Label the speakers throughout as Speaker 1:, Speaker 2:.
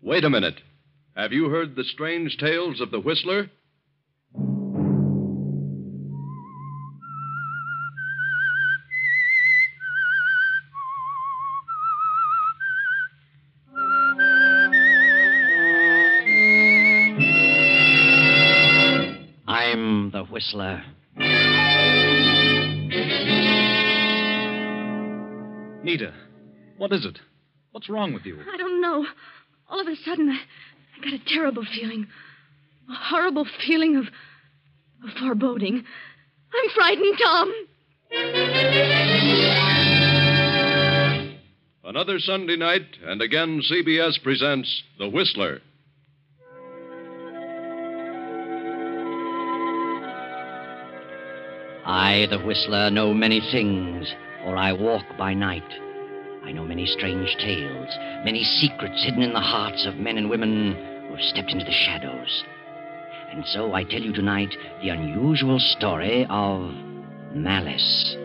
Speaker 1: Wait a minute. Have you heard the strange tales of the Whistler?
Speaker 2: I'm the Whistler.
Speaker 3: Nita, what is it? What's wrong with you?
Speaker 4: I don't know. All of a sudden, I got a terrible feeling. A horrible feeling of foreboding. I'm frightened, Tom.
Speaker 1: Another Sunday night, and again CBS presents The Whistler.
Speaker 2: I, the Whistler, know many things, for I walk by night. I know many strange tales, many secrets hidden in the hearts of men and women who have stepped into the shadows. And so I tell you tonight the unusual story of Malice.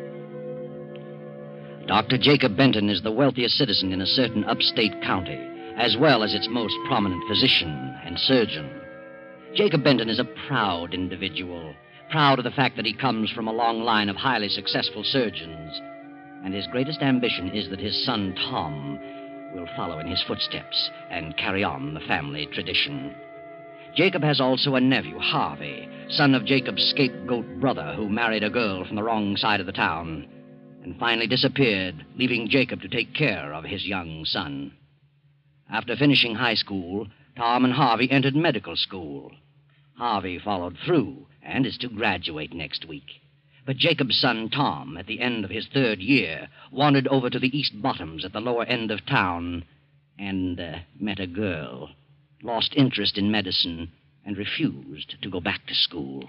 Speaker 2: Dr. Jacob Benton is the wealthiest citizen in a certain upstate county, as well as its most prominent physician and surgeon. Jacob Benton is a proud individual, proud of the fact that he comes from a long line of highly successful surgeons. And his greatest ambition is that his son, Tom, will follow in his footsteps and carry on the family tradition. Jacob has also a nephew, Harvey, son of Jacob's scapegoat brother, who married a girl from the wrong side of the town and finally disappeared, leaving Jacob to take care of his young son. After finishing high school, Tom and Harvey entered medical school. Harvey followed through and is to graduate next week. But Jacob's son, Tom, at the end of his third year, wandered over to the East Bottoms at the lower end of town and met a girl, lost interest in medicine, and refused to go back to school.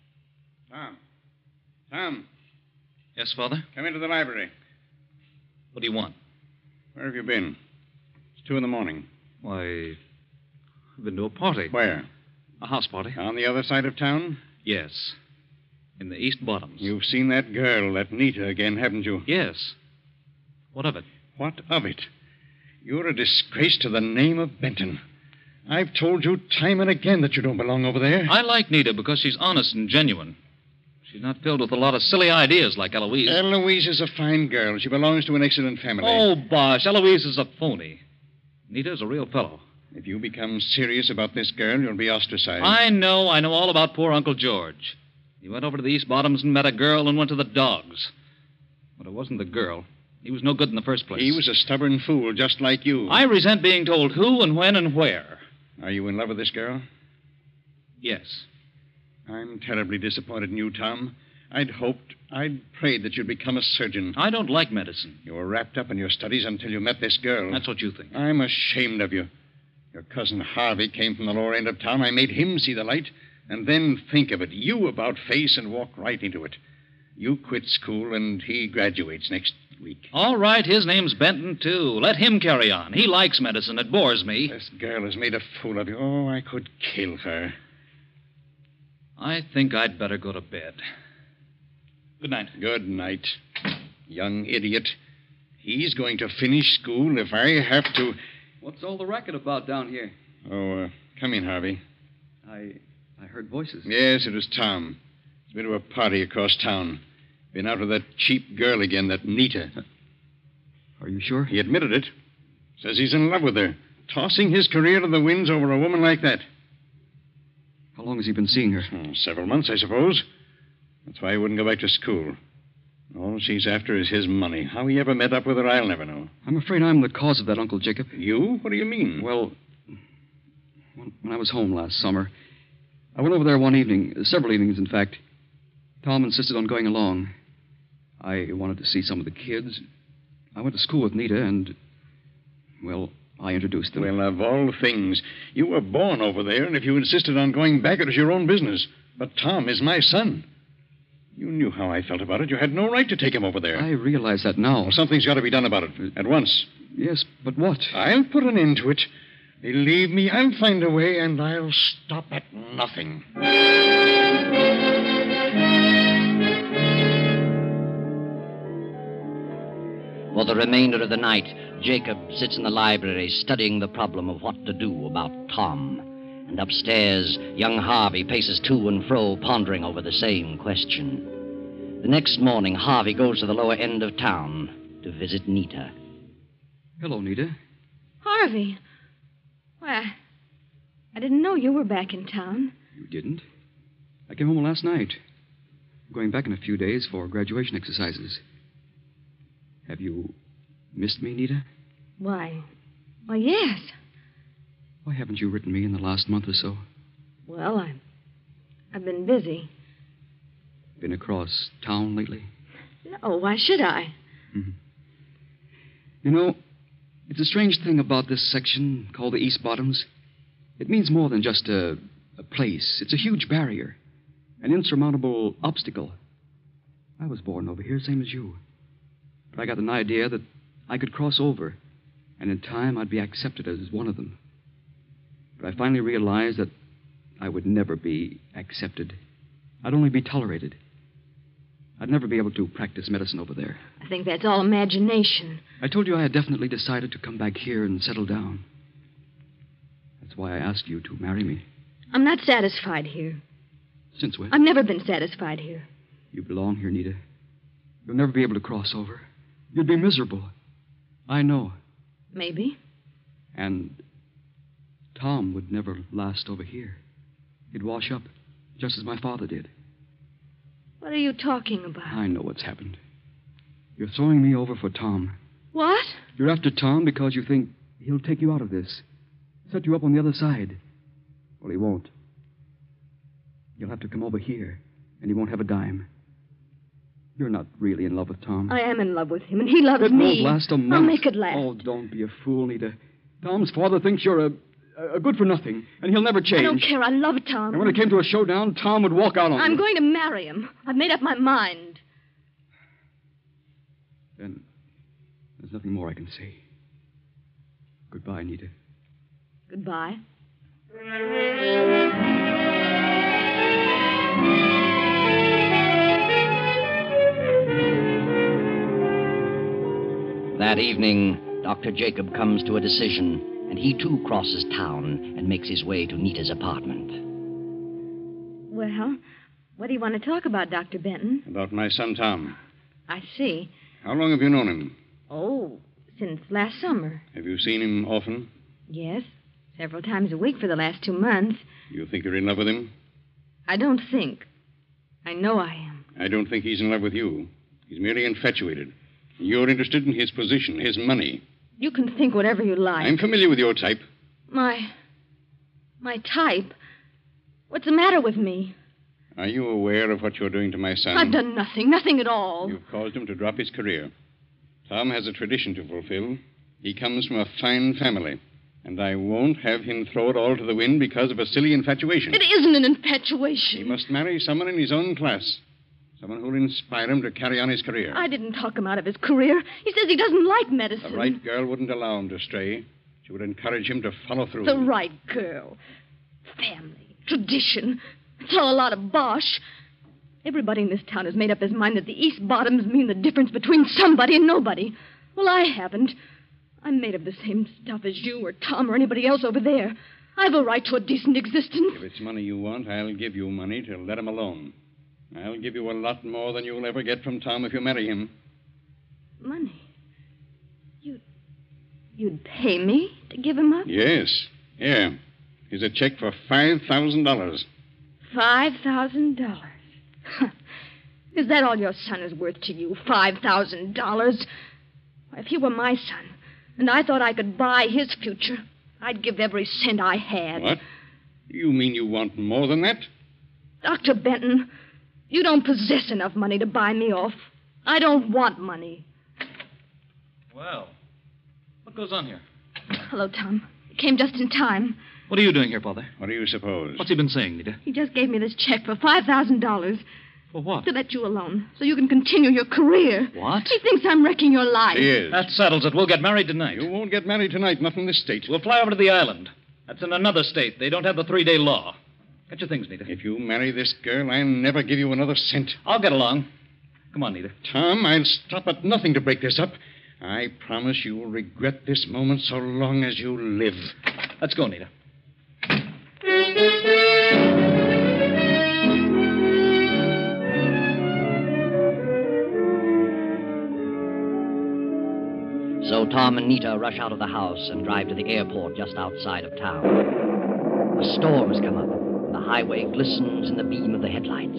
Speaker 5: Tom.
Speaker 3: Yes, Father?
Speaker 5: Come into the library.
Speaker 3: What do you want?
Speaker 5: Where have you been? It's 2 a.m.
Speaker 3: Why, I've been to a party.
Speaker 5: Where?
Speaker 3: A house party.
Speaker 5: On the other side of town?
Speaker 3: Yes. In the East Bottoms.
Speaker 5: You've seen that girl, that Nita, again, haven't you?
Speaker 3: Yes. What of it?
Speaker 5: What of it? You're a disgrace to the name of Benton. I've told you time and again that you don't belong over there.
Speaker 3: I like Nita because she's honest and genuine. She's not filled with a lot of silly ideas like Eloise.
Speaker 5: Eloise is a fine girl. She belongs to an excellent family.
Speaker 3: Oh, bosh. Eloise is a phony. Nita's a real fellow.
Speaker 5: If you become serious about this girl, you'll be ostracized.
Speaker 3: I know all about poor Uncle George. He went over to the East Bottoms and met a girl and went to the dogs. But it wasn't the girl. He was no good in the first place.
Speaker 5: He was a stubborn fool, just like you.
Speaker 3: I resent being told who and when and where.
Speaker 5: Are you in love with this girl?
Speaker 3: Yes.
Speaker 5: I'm terribly disappointed in you, Tom. I'd prayed that you'd become a surgeon.
Speaker 3: I don't like medicine.
Speaker 5: You were wrapped up in your studies until you met this girl.
Speaker 3: That's what you think.
Speaker 5: I'm ashamed of you. Your cousin Harvey came from the lower end of town. I made him see the light. And then think of it. You about face and walk right into it. You quit school and he graduates next week.
Speaker 3: All right, his name's Benton, too. Let him carry on. He likes medicine. It bores me.
Speaker 5: This girl has made a fool of you. Oh, I could kill her.
Speaker 3: I think I'd better go to bed. Good night.
Speaker 5: Good night, young idiot. He's going to finish school if I have to...
Speaker 6: What's all the racket about down here?
Speaker 5: Oh, come in, Harvey.
Speaker 6: I heard voices.
Speaker 5: Yes, it was Tom. He's been to a party across town. Been out with that cheap girl again, that Nita.
Speaker 6: Are you sure?
Speaker 5: He admitted it. Says he's in love with her. Tossing his career to the winds over a woman like that.
Speaker 6: How long has he been seeing her?
Speaker 5: Several months, I suppose. That's why he wouldn't go back to school. All she's after is his money. How he ever met up with her, I'll never know.
Speaker 6: I'm afraid I'm the cause of that, Uncle Jacob.
Speaker 5: You? What do you mean?
Speaker 6: Well, when I was home last summer, I went over there one evening, several evenings, in fact. Tom insisted on going along. I wanted to see some of the kids. I went to school with Nita, and, well, I introduced them.
Speaker 5: Well, of all things, you were born over there, and if you insisted on going back, it was your own business. But Tom is my son. You knew how I felt about it. You had no right to take him over there.
Speaker 6: I realize that now.
Speaker 5: Well, something's got to be done about it, at once.
Speaker 6: Yes, but what?
Speaker 5: I'll put an end to it. Believe me, I'll find a way, and I'll stop at nothing.
Speaker 2: For the remainder of the night, Jacob sits in the library studying the problem of what to do about Tom. And upstairs, young Harvey paces to and fro, pondering over the same question. The next morning, Harvey goes to the lower end of town to visit Nita.
Speaker 6: Hello, Nita.
Speaker 4: Harvey. Why, I didn't know you were back in town.
Speaker 6: You didn't? I came home last night. I'm going back in a few days for graduation exercises. Have you missed me, Nita?
Speaker 4: Why, yes.
Speaker 6: Why haven't you written me in the last month or so?
Speaker 4: Well, I've been busy.
Speaker 6: Been across town lately?
Speaker 4: No, why should I?
Speaker 6: Mm-hmm. You know, it's a strange thing about this section called the East Bottoms. It means more than just a place. It's a huge barrier, an insurmountable obstacle. I was born over here, same as you. But I got an idea that I could cross over, and in time I'd be accepted as one of them. But I finally realized that I would never be accepted. I'd only be tolerated. I'd never be able to practice medicine over there.
Speaker 4: I think that's all imagination.
Speaker 6: I told you I had definitely decided to come back here and settle down. That's why I asked you to marry me.
Speaker 4: I'm not satisfied here.
Speaker 6: Since when?
Speaker 4: I've never been satisfied here.
Speaker 6: You belong here, Nita. You'll never be able to cross over. You'd be miserable. I know.
Speaker 4: Maybe.
Speaker 6: And Tom would never last over here. He'd wash up, just as my father did.
Speaker 4: What are you talking about?
Speaker 6: I know what's happened. You're throwing me over for Tom.
Speaker 4: What?
Speaker 6: You're after Tom because you think he'll take you out of this. Set you up on the other side. Well, he won't. You'll have to come over here, and he won't have a dime. You're not really in love with Tom.
Speaker 4: I am in love with him, and he loves
Speaker 6: it
Speaker 4: me.
Speaker 6: It won't last a month.
Speaker 4: I'll make it last.
Speaker 6: Oh, don't be a fool, Nita. Tom's father thinks you're a good-for-nothing, and he'll never change.
Speaker 4: I don't care. I love Tom.
Speaker 6: And when it came to a showdown, Tom would walk out on you.
Speaker 4: I'm going to marry him. I've made up my mind.
Speaker 6: Then there's nothing more I can say. Goodbye, Nita.
Speaker 4: Goodbye.
Speaker 2: That evening, Dr. Jacob comes to a decision, and he too crosses town and makes his way to Nita's apartment.
Speaker 4: Well, what do you want to talk about, Dr. Benton?
Speaker 5: About my son, Tom.
Speaker 4: I see.
Speaker 5: How long have you known him?
Speaker 4: Oh, since last summer.
Speaker 5: Have you seen him often?
Speaker 4: Yes, several times a week for the last 2 months.
Speaker 5: You think you're in love with him?
Speaker 4: I don't think. I know I am.
Speaker 5: I don't think he's in love with you. He's merely infatuated. You're interested in his position, his money.
Speaker 4: You can think whatever you like.
Speaker 5: I'm familiar with your type.
Speaker 4: My type? What's the matter with me?
Speaker 5: Are you aware of what you're doing to my son?
Speaker 4: I've done nothing at all.
Speaker 5: You've caused him to drop his career. Tom has a tradition to fulfill. He comes from a fine family. And I won't have him throw it all to the wind because of a silly infatuation.
Speaker 4: It isn't an infatuation.
Speaker 5: He must marry someone in his own class. Someone who'll inspire him to carry on his career.
Speaker 4: I didn't talk him out of his career. He says he doesn't like medicine.
Speaker 5: The right girl wouldn't allow him to stray. She would encourage him to follow through.
Speaker 4: The right girl. Family. Tradition. It's all a lot of bosh. Everybody in this town has made up his mind that the East Bottoms mean the difference between somebody and nobody. Well, I haven't. I'm made of the same stuff as you or Tom or anybody else over there. I've a right to a decent existence.
Speaker 5: If it's money you want, I'll give you money to let him alone. I'll give you a lot more than you'll ever get from Tom if you marry him.
Speaker 4: Money? You'd pay me to give him up?
Speaker 5: Yes. Here. Here's a check for $5,000.
Speaker 4: $5,000? Is that all your son is worth to you? $5,000? If he were my son, and I thought I could buy his future, I'd give every cent I had.
Speaker 5: What? You mean you want more than that?
Speaker 4: Dr. Benton, you don't possess enough money to buy me off. I don't want money.
Speaker 3: Well, what goes on here?
Speaker 4: Hello, Tom. You came just in time.
Speaker 3: What are you doing here, Father?
Speaker 5: What do you suppose?
Speaker 3: What's he been saying, Nita?
Speaker 4: He just gave me this check for $5,000
Speaker 3: For what?
Speaker 4: to let you alone so you can continue your career.
Speaker 3: What?
Speaker 4: He thinks I'm wrecking your life.
Speaker 5: He is.
Speaker 3: That settles it. We'll get married tonight.
Speaker 5: You won't get married tonight, not in this state.
Speaker 3: We'll fly over to the island. That's in another state. They don't have the 3-day law. Get your things, Nita.
Speaker 5: If you marry this girl, I'll never give you another cent.
Speaker 3: I'll get along. Come on, Nita.
Speaker 5: Tom, I'll stop at nothing to break this up. I promise you will regret this moment so long as you live.
Speaker 3: Let's go, Nita.
Speaker 2: So Tom and Nita rush out of the house and drive to the airport just outside of town. A storm has come up, and the highway glistens in the beam of the headlights.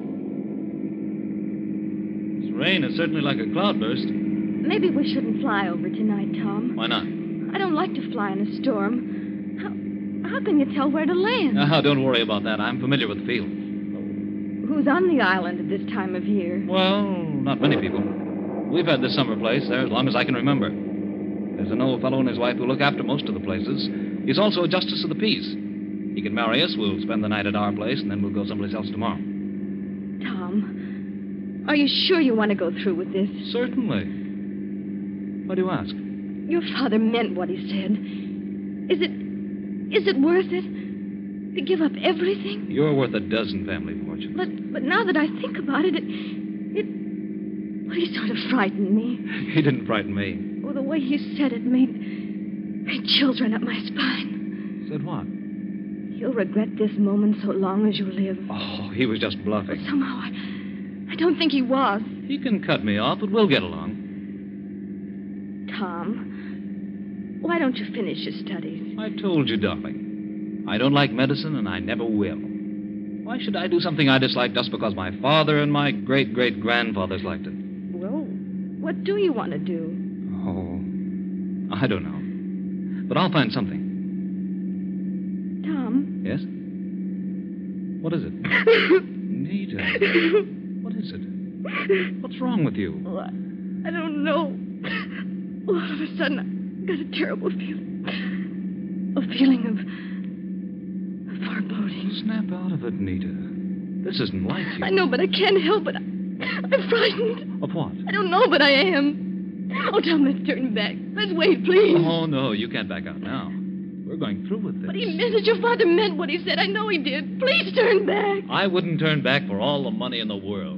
Speaker 3: This rain is certainly like a cloudburst.
Speaker 4: Maybe we shouldn't fly over tonight, Tom.
Speaker 3: Why not?
Speaker 4: I don't like to fly in a storm. How can you tell where to land?
Speaker 3: Don't worry about that. I'm familiar with the field.
Speaker 4: Who's on the island at this time of year?
Speaker 3: Well, not many people. We've had this summer place there as long as I can remember. There's an old fellow and his wife who look after most of the places. He's also a justice of the peace. He can marry us, we'll spend the night at our place, and then we'll go someplace else tomorrow.
Speaker 4: Tom, are you sure you want to go through with this?
Speaker 3: Certainly. Why do you ask?
Speaker 4: Your father meant what he said. Is it worth it? To give up everything?
Speaker 3: You're worth a dozen family fortunes.
Speaker 4: But now that I think about it, well, he sort of frightened me.
Speaker 3: He didn't frighten me.
Speaker 4: Oh, the way he said it made chills run up my spine.
Speaker 3: Said what?
Speaker 4: You'll regret this moment so long as you live.
Speaker 3: Oh, he was just bluffing.
Speaker 4: But somehow I don't think he was.
Speaker 3: He can cut me off, but we'll get along.
Speaker 4: Tom, why don't you finish your studies?
Speaker 3: I told you, darling. I don't like medicine, and I never will. Why should I do something I dislike just because my father and my great-great-grandfathers liked it?
Speaker 4: Well, what do you want to do?
Speaker 3: Oh, I don't know. But I'll find something.
Speaker 4: Tom?
Speaker 3: Yes? What is it? Nita. What is it? What's wrong with you?
Speaker 4: Oh, I don't know. All of a sudden, I got a terrible feeling. A feeling of foreboding.
Speaker 3: Snap out of it, Nita. This isn't like you.
Speaker 4: I know, but I can't help it. I'm frightened.
Speaker 3: Of what?
Speaker 4: I don't know, but I am. Oh, Tom, let's turn back. Let's wait, please.
Speaker 3: Oh, no, you can't back out now. We're going through with this.
Speaker 4: But he meant it. Your father meant what he said. I know he did. Please turn back.
Speaker 3: I wouldn't turn back for all the money in the world.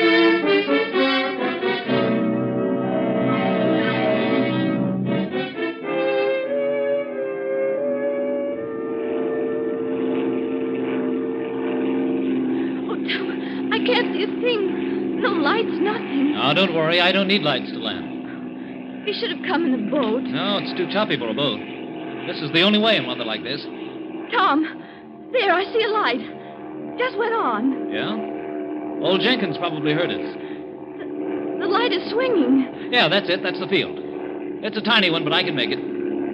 Speaker 4: Oh, Tom, I can't see a thing. No lights, nothing.
Speaker 3: Now, don't worry. I don't need lights to land.
Speaker 4: He should have come in the boat.
Speaker 3: No, it's too choppy for a boat. This is the only way in weather like this.
Speaker 4: Tom, there, I see a light. Just went on.
Speaker 3: Yeah? Old Jenkins probably heard us.
Speaker 4: The light is swinging.
Speaker 3: Yeah, that's it. That's the field. It's a tiny one, but I can make it.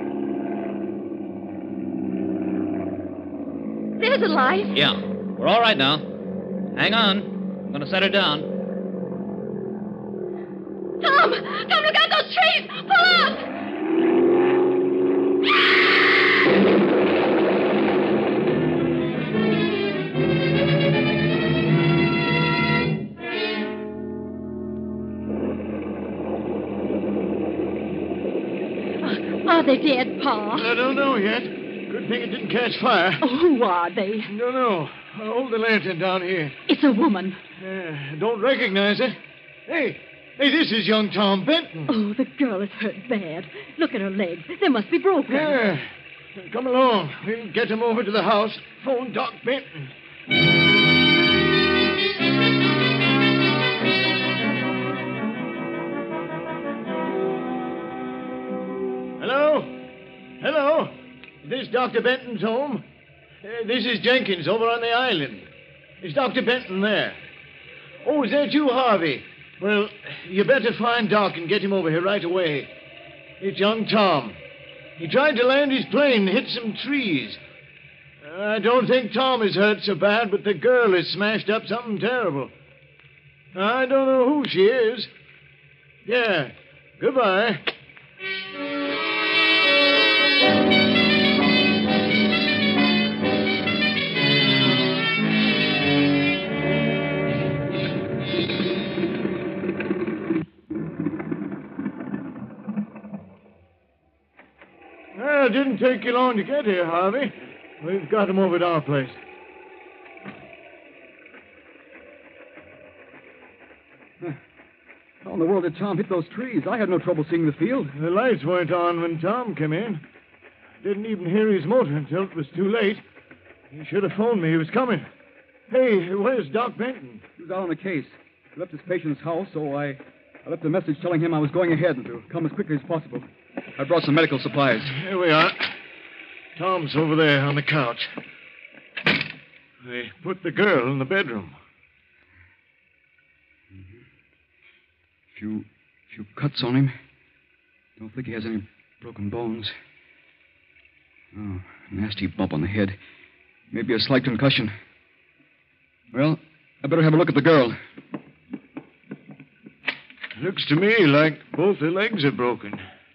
Speaker 4: There's a light.
Speaker 3: Yeah. We're all right now. Hang on. I'm going to set her down.
Speaker 4: Tom, look out those trees. Pull up. Are they dead, Pa?
Speaker 7: I don't know yet. Good thing it didn't catch fire.
Speaker 4: Oh, who are they?
Speaker 7: No, no. Hold the lantern down here.
Speaker 4: It's a woman.
Speaker 7: Don't recognize her. Hey, this is young Tom Benton.
Speaker 4: Oh, the girl is hurt bad. Look at her legs. They must be broken.
Speaker 7: Yeah. Come along. We'll get him over to the house. Phone Doc Benton. Hello? Hello? Is this Dr. Benton's home? This is Jenkins over on the island. Is Dr. Benton there? Oh, is that you, Harvey? Well, you better find Doc and get him over here right away. It's young Tom. He tried to land his plane and hit some trees. I don't think Tom is hurt so bad, but the girl has smashed up something terrible. I don't know who she is. Yeah. Goodbye. Well, it didn't take you long to get here, Harvey. We've got him over at our place.
Speaker 6: in the world did Tom hit those trees? I had no trouble seeing the field.
Speaker 7: The lights weren't on when Tom came in. Didn't even hear his motor until it was too late. He should have phoned me. He was coming. Hey, where's Doc Benton?
Speaker 6: He was out on a case. He left his patient's house, so I left a message telling him I was going ahead and to come as quickly as possible. I brought some medical supplies.
Speaker 7: Here we are. Tom's over there on the couch. They put the girl in the bedroom.
Speaker 6: Few cuts on him. Don't think he has any broken bones. Oh, nasty bump on the head. Maybe a slight concussion. Well, I better have a look at the girl.
Speaker 7: Looks to me like both her legs are broken.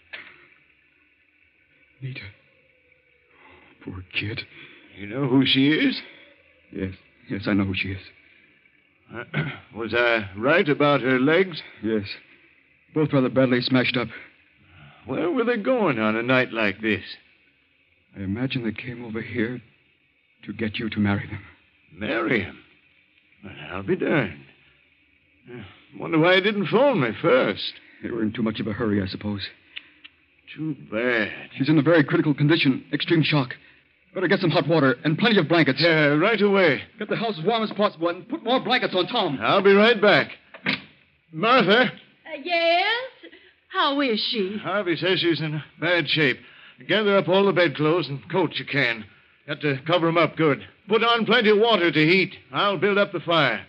Speaker 6: Nita. Poor kid.
Speaker 7: You know who she is?
Speaker 6: Yes, I know who she is.
Speaker 7: Was I right about her legs?
Speaker 6: Yes. Both rather badly smashed up.
Speaker 7: Where were they going on a night like this?
Speaker 6: I imagine they came over here to get you to marry them.
Speaker 7: Marry him? Well, I'll be darned. Wonder why he didn't phone me first.
Speaker 6: They were in too much of a hurry, I suppose.
Speaker 7: Too bad.
Speaker 6: She's in a very critical condition. Extreme shock. Better get some hot water and plenty of blankets.
Speaker 7: Yeah, right away.
Speaker 6: Get the house as warm as possible and put more blankets on Tom.
Speaker 7: I'll be right back. Martha?
Speaker 8: Yes? How is she?
Speaker 7: Harvey says she's in bad shape. Gather up all the bedclothes and coats you can. Got to cover 'em up good. Put on plenty of water to heat. I'll build up the fire.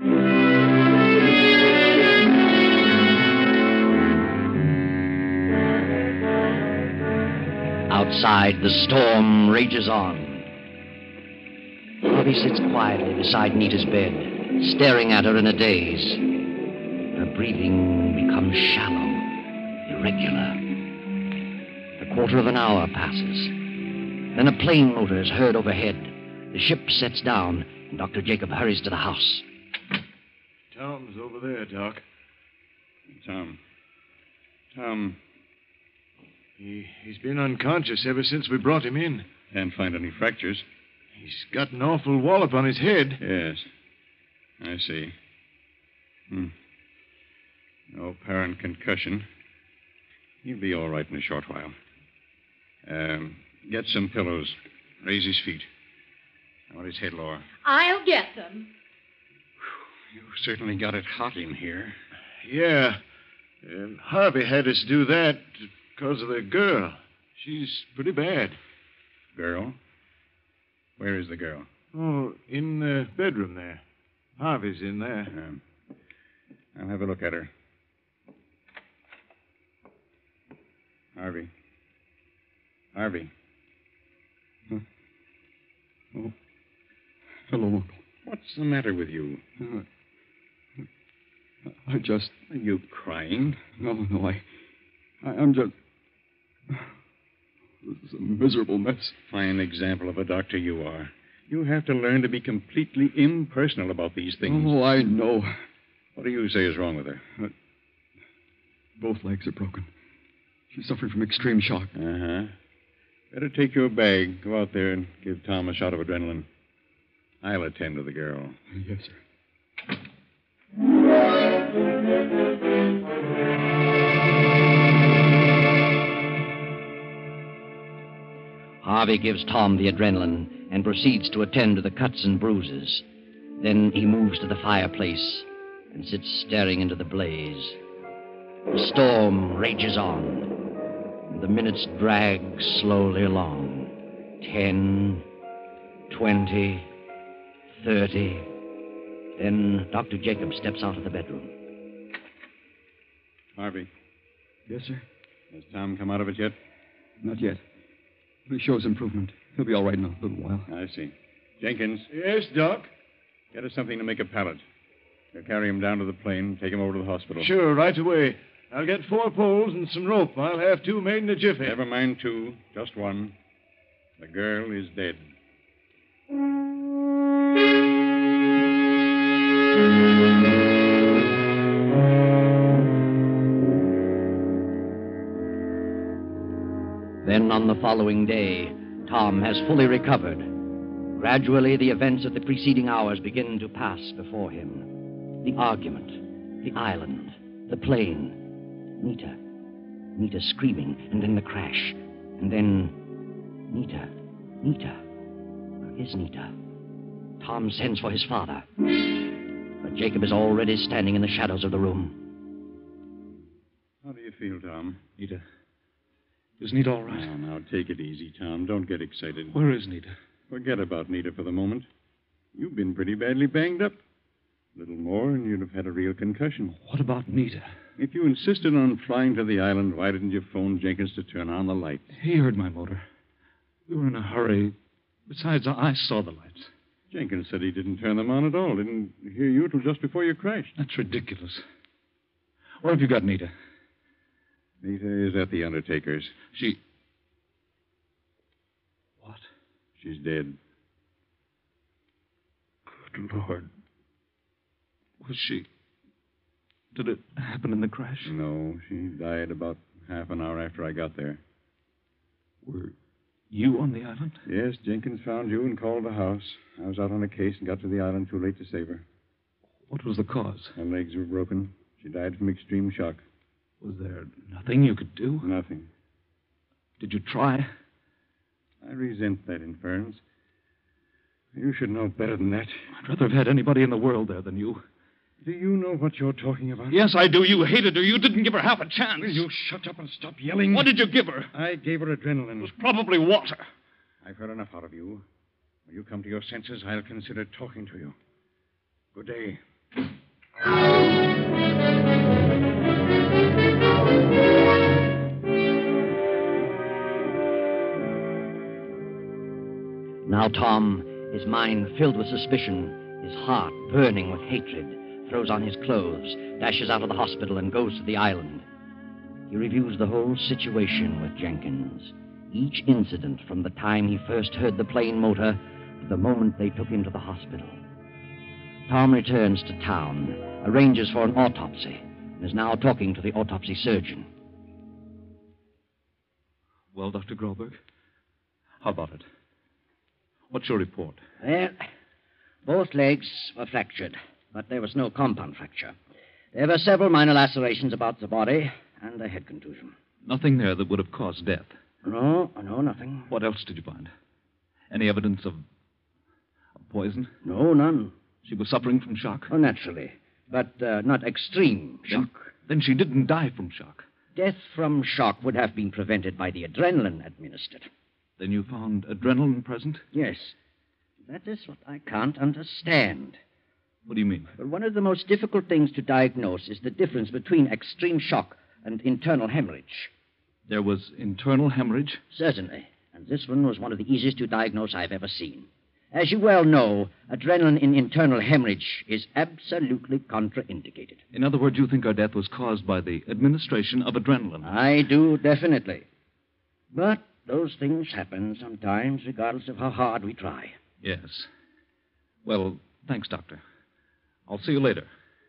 Speaker 2: Outside, the storm rages on. Harvey sits quietly beside Nita's bed, staring at her in a daze. Her breathing becomes shallow, irregular. A quarter of an hour passes. Then a plane motor is heard overhead. The ship sets down, and Dr. Jacob hurries to the house.
Speaker 7: Tom's over there, Doc.
Speaker 5: Tom.
Speaker 7: He's been unconscious ever since we brought him in.
Speaker 5: Can't find any fractures.
Speaker 7: He's got an awful wallop on his head.
Speaker 5: Yes. I see. No apparent concussion. He'll be all right in a short while. Get some pillows. Raise his feet. I want his head lower.
Speaker 8: I'll get them.
Speaker 5: You certainly got it hot in here.
Speaker 7: Yeah. Harvey had us do that because of the girl. She's pretty bad.
Speaker 5: Girl? Where is the girl?
Speaker 7: Oh, in the bedroom there. Harvey's in there.
Speaker 5: I'll have a look at her. Harvey.
Speaker 6: Huh? Oh. Hello, Uncle.
Speaker 5: What's the matter with you?
Speaker 6: I just...
Speaker 5: Are you crying?
Speaker 6: No, I'm just... This is a miserable mess.
Speaker 5: Fine example of a doctor you are. You have to learn to be completely impersonal about these things.
Speaker 6: Oh, I know.
Speaker 5: What do you say is wrong with her?
Speaker 6: Both legs are broken. She's suffering from extreme shock.
Speaker 5: Uh-huh. Better take your bag, go out there, and give Tom a shot of adrenaline. I'll attend to the girl.
Speaker 6: Yes, sir.
Speaker 2: Harvey gives Tom the adrenaline and proceeds to attend to the cuts and bruises. Then he moves to the fireplace and sits staring into the blaze. The storm rages on, and the minutes drag slowly along. 10, 20, 30. Then Dr. Jacob steps out of the bedroom.
Speaker 5: Harvey,
Speaker 6: Yes, sir?
Speaker 5: has Tom come out of it yet?
Speaker 6: Not yet. But he shows improvement. He'll be all right in a little while.
Speaker 5: I see. Jenkins,
Speaker 7: Yes, Doc?
Speaker 5: get us something to make a pallet. We'll carry him down to the plane, take him over to the hospital.
Speaker 7: Sure, right away. I'll get 4 poles and some rope. I'll have 2 made in a jiffy.
Speaker 5: Never mind 2, just 1. The girl is dead.
Speaker 2: Then on the following day, Tom has fully recovered. Gradually, the events of the preceding hours begin to pass before him. The argument, the island, The plane. Nita. Nita screaming, and then the crash. And then... Nita. Where is Nita? Tom sends for his father. But Jacob is already standing in the shadows of the room.
Speaker 5: How do you feel, Tom?
Speaker 3: Nita. Is Nita all right?
Speaker 5: Now, take it easy, Tom. Don't get excited.
Speaker 3: Where is Nita?
Speaker 5: Forget about Nita for the moment. You've been pretty badly banged up. A little more, and you'd have had a real concussion.
Speaker 3: What about Nita?
Speaker 5: If you insisted on flying to the island, why didn't you phone Jenkins to turn on the lights?
Speaker 3: He heard my motor. We were in a hurry. Besides, I saw the lights.
Speaker 5: Jenkins said he didn't turn them on at all. Didn't hear you till just before you crashed.
Speaker 3: That's ridiculous. Where have you got Nita?
Speaker 5: Nita is at the undertaker's.
Speaker 3: She... What?
Speaker 5: She's dead.
Speaker 3: Good Lord. Was she... Did it happen in the crash?
Speaker 5: No, she died about half an hour after I got there.
Speaker 3: Were you on the island?
Speaker 5: Yes, Jenkins found you and called the house. I was out on a case and got to the island too late to save her.
Speaker 3: What was the cause?
Speaker 5: Her legs were broken. She died from extreme shock.
Speaker 3: Was there nothing you could do?
Speaker 5: Nothing.
Speaker 3: Did you try?
Speaker 5: I resent that inference. You should know better than that.
Speaker 3: I'd rather have had anybody in the world there than you.
Speaker 5: Do you know what you're talking about?
Speaker 3: Yes, I do. You hated her. You didn't give her half a chance.
Speaker 5: Will you shut up and stop yelling?
Speaker 3: What did you give her?
Speaker 5: I gave her adrenaline.
Speaker 3: It was probably water.
Speaker 5: I've heard enough out of you. When you come to your senses, I'll consider talking to you. Good day.
Speaker 2: Now Tom, his mind filled with suspicion, his heart burning with hatred, throws on his clothes, dashes out of the hospital, and goes to the island. He reviews the whole situation with Jenkins. Each incident from the time he first heard the plane motor to the moment they took him to the hospital. Tom returns to town, arranges for an autopsy, and is now talking to the autopsy surgeon.
Speaker 3: Well, Dr. Groberg, how about it? What's your report?
Speaker 2: Well, both legs were fractured, but there was no compound fracture. There were several minor lacerations about the body and a head contusion.
Speaker 3: Nothing there that would have caused death.
Speaker 2: No, nothing.
Speaker 3: What else did you find? Any evidence of poison?
Speaker 2: No, none.
Speaker 3: She was suffering from shock?
Speaker 2: Oh, naturally, but not extreme shock.
Speaker 3: Then she didn't die from shock.
Speaker 2: Death from shock would have been prevented by the adrenaline administered.
Speaker 3: Then you found adrenaline present?
Speaker 2: Yes. That is what I can't understand.
Speaker 3: What do you mean?
Speaker 2: Well, one of the most difficult things to diagnose is the difference between extreme shock and internal hemorrhage.
Speaker 3: There was internal hemorrhage?
Speaker 2: Certainly. And this one was one of the easiest to diagnose I've ever seen. As you well know, adrenaline in internal hemorrhage is absolutely contraindicated.
Speaker 3: In other words, you think her death was caused by the administration of adrenaline?
Speaker 2: I do, definitely. But those things happen sometimes, regardless of how hard we try.
Speaker 3: Yes. Well, thanks, Doctor. I'll see you later.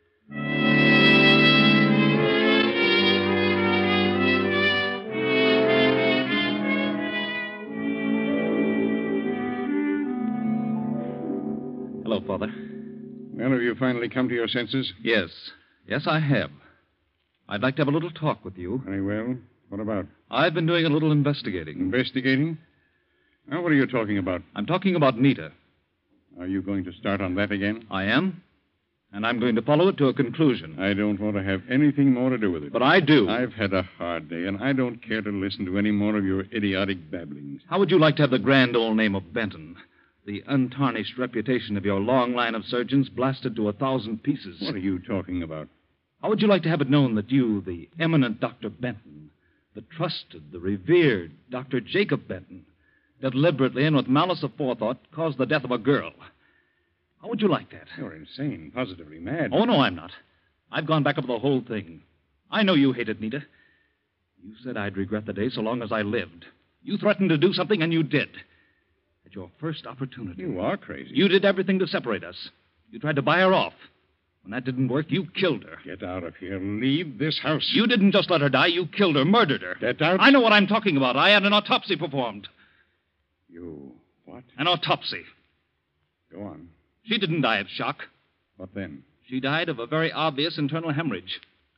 Speaker 3: Hello, Father.
Speaker 5: Well, have you finally come to your senses?
Speaker 3: Yes. Yes, I have. I'd like to have a little talk with you.
Speaker 5: Very well. What about?
Speaker 3: I've been doing a little investigating.
Speaker 5: Investigating? Now, what are you talking about?
Speaker 3: I'm talking about Nita.
Speaker 5: Are you going to start on that again?
Speaker 3: I am. And I'm going to follow it to a conclusion.
Speaker 5: I don't want to have anything more to do with it.
Speaker 3: But I do.
Speaker 5: I've had a hard day, and I don't care to listen to any more of your idiotic babblings.
Speaker 3: How would you like to have the grand old name of Benton? The untarnished reputation of your long line of surgeons blasted to 1,000 pieces.
Speaker 5: What are you talking about?
Speaker 3: How would you like to have it known that you, the eminent Dr. Benton, the trusted, the revered Dr. Jacob Benton, deliberately and with malice aforethought caused the death of a girl? How would you like that?
Speaker 5: You're insane, positively mad.
Speaker 3: Oh, no, I'm not. I've gone back over the whole thing. I know you hated Nita. You said I'd regret the day so long as I lived. You threatened to do something, and you did. At your first opportunity.
Speaker 5: You are crazy.
Speaker 3: You did everything to separate us. You tried to buy her off. When that didn't work, you killed her.
Speaker 5: Get out of here. Leave this house.
Speaker 3: You didn't just let her die. You killed her, murdered her.
Speaker 5: Get out.
Speaker 3: I know what I'm talking about. I had an autopsy performed.
Speaker 5: You what?
Speaker 3: An autopsy.
Speaker 5: Go on.
Speaker 3: She didn't die of shock.
Speaker 5: What then?
Speaker 3: She died of a very obvious internal hemorrhage.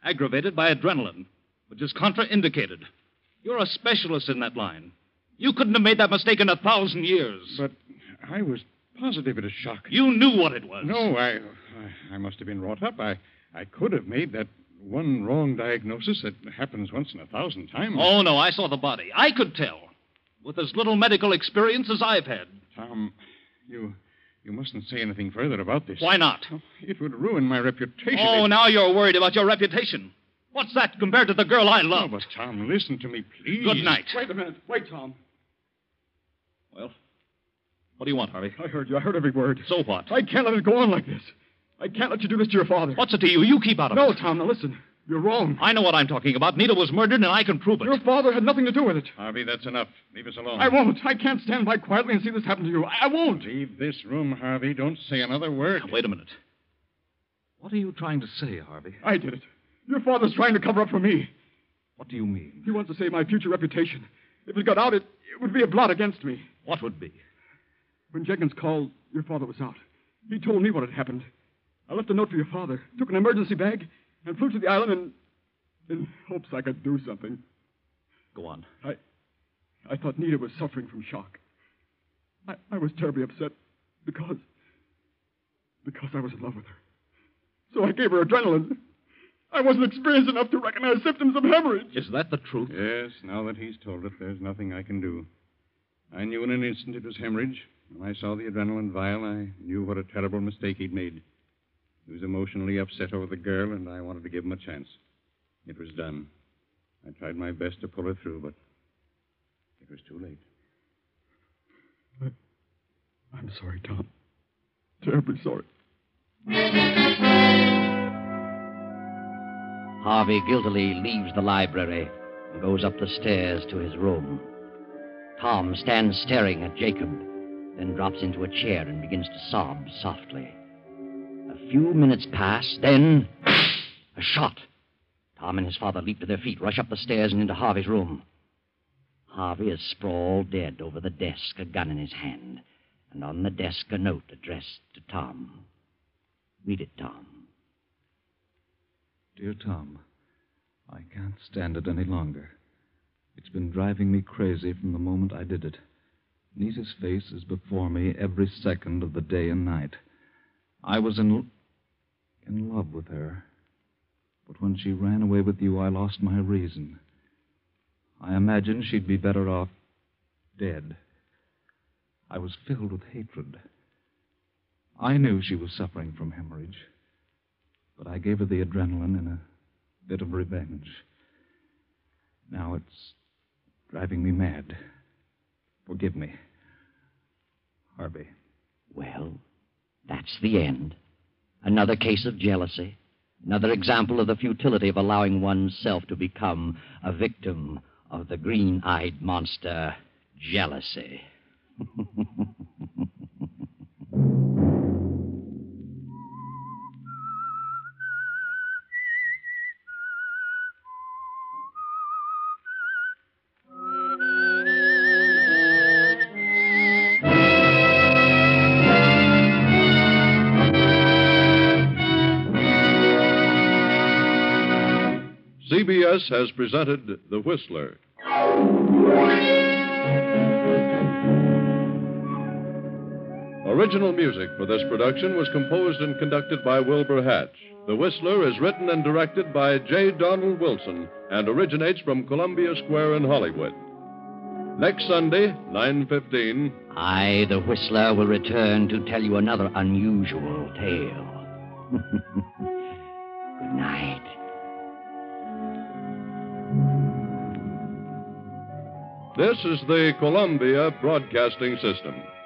Speaker 3: aggravated by adrenaline, which is contraindicated. You're a specialist in that line. You couldn't have made that mistake in 1,000 years.
Speaker 5: But I was positive it was shock.
Speaker 3: You knew what it was.
Speaker 5: No, I must have been wrought up. I could have made that one wrong diagnosis that happens once in 1,000 times.
Speaker 3: Oh, no, I saw the body. I could tell. With as little medical experience as I've had.
Speaker 5: Tom, you mustn't say anything further about this.
Speaker 3: Why not?
Speaker 5: Oh, it would ruin my reputation.
Speaker 3: Oh, now you're worried about your reputation. What's that compared to the girl I love?
Speaker 5: Oh, but Tom, listen to me, please.
Speaker 3: Good night.
Speaker 6: Wait a minute. Wait, Tom.
Speaker 3: Well, what do you want, Harvey?
Speaker 6: I heard you. I heard every word.
Speaker 3: So what?
Speaker 6: I can't let it go on like this. I can't let you do this to your father.
Speaker 3: What's it to you? You keep out of it.
Speaker 6: No, Tom, now listen. You're wrong.
Speaker 3: I know what I'm talking about. Nita was murdered, and I can prove it.
Speaker 6: Your father had nothing to do with it.
Speaker 5: Harvey, that's enough. Leave us alone.
Speaker 6: I won't. I can't stand by quietly and see this happen to you. I won't.
Speaker 5: Leave this room, Harvey. Don't say another word.
Speaker 3: Now, wait a minute. What are you trying to say, Harvey?
Speaker 6: I did it. Your father's trying to cover up for me.
Speaker 3: What do you mean?
Speaker 6: He wants to save my future reputation. If it got out, it would be a blot against me.
Speaker 3: What would be?
Speaker 6: When Jenkins called, your father was out. He told me what had happened. I left a note for your father, took an emergency bag, and flew to the island in hopes I could do something.
Speaker 3: Go on.
Speaker 6: I thought Nita was suffering from shock. I was terribly upset because I was in love with her. So I gave her adrenaline. I wasn't experienced enough to recognize symptoms of hemorrhage.
Speaker 3: Is that the truth?
Speaker 5: Yes, now that he's told it, there's nothing I can do. I knew in an instant it was hemorrhage. When I saw the adrenaline vial, I knew what a terrible mistake he'd made. He was emotionally upset over the girl, and I wanted to give him a chance. It was done. I tried my best to pull her through, but it was too late.
Speaker 6: I'm sorry, Tom. Terribly sorry.
Speaker 2: Harvey guiltily leaves the library and goes up the stairs to his room. Tom stands staring at Jacob, then drops into a chair and begins to sob softly. A few minutes pass, then a shot. Tom and his father leap to their feet, rush up the stairs and into Harvey's room. Harvey is sprawled dead over the desk, a gun in his hand, and on the desk a note addressed to Tom. Read it, Tom.
Speaker 3: Dear Tom, I can't stand it any longer. It's been driving me crazy from the moment I did it. Nita's face is before me every second of the day and night. I was in love with her. But when she ran away with you, I lost my reason. I imagined she'd be better off dead. I was filled with hatred. I knew she was suffering from hemorrhage, but I gave her the adrenaline in a bit of revenge. Now it's driving me mad. Forgive me. Harvey.
Speaker 2: Well, that's the end. Another case of jealousy. Another example of the futility of allowing oneself to become a victim of the green-eyed monster, jealousy.
Speaker 1: CBS has presented The Whistler. Original music for this production was composed and conducted by Wilbur Hatch. The Whistler is written and directed by J. Donald Wilson and originates from Columbia Square in Hollywood. Next Sunday, 9:15.
Speaker 2: I, the Whistler, will return to tell you another unusual tale. Good night.
Speaker 1: This is the Columbia Broadcasting System.